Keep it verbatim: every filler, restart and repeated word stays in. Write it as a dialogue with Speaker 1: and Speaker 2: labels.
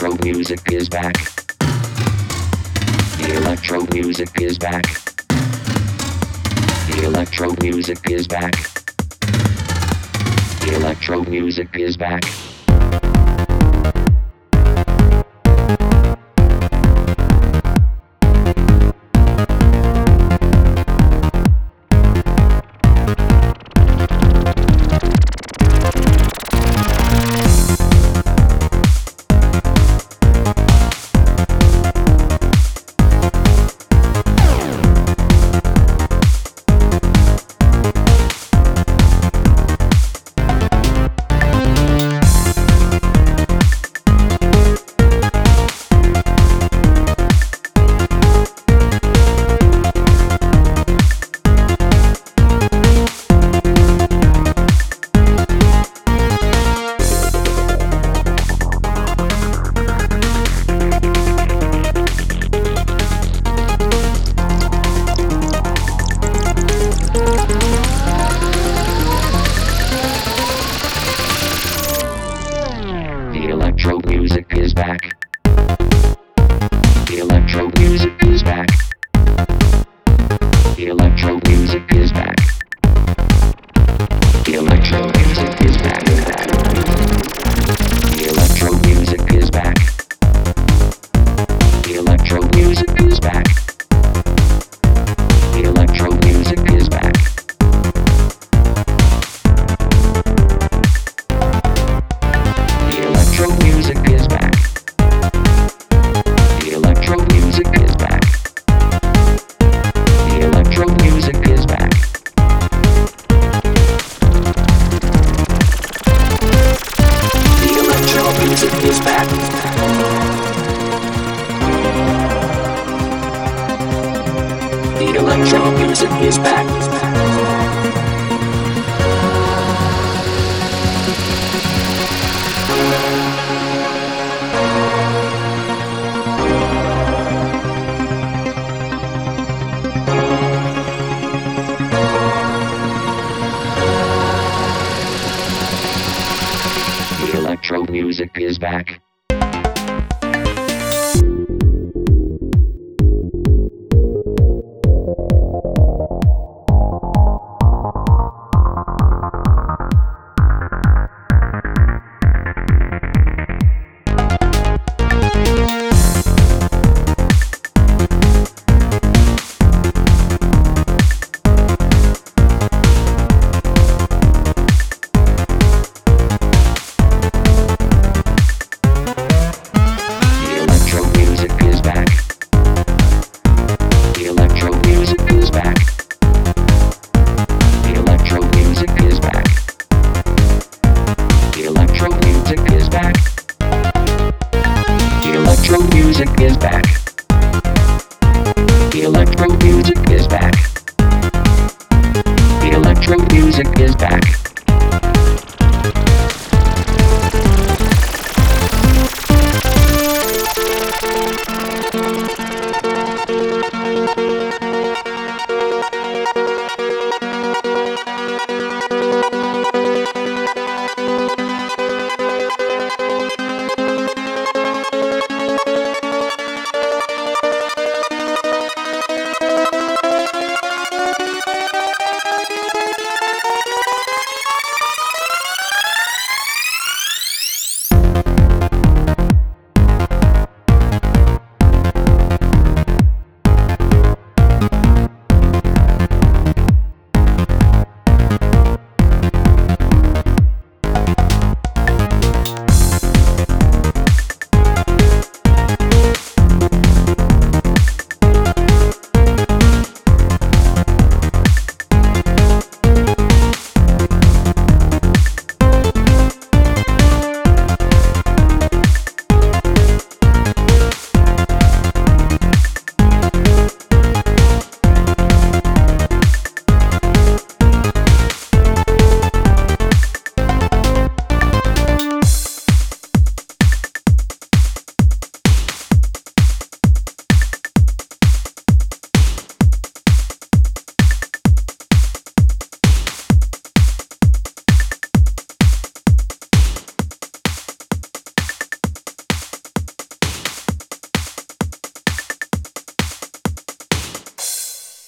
Speaker 1: electro music is back. The electro music is back. The electro music is back. The electro music is back. The electro music is back. The electro music is back. The electro music is back. The electro music is back. The electro music is back. The electro music is back. The electro music is back. The electro music is back. The electro music is back. The electro music is back. The electro music is back. The electro music is back. The electro music is back. Music is back.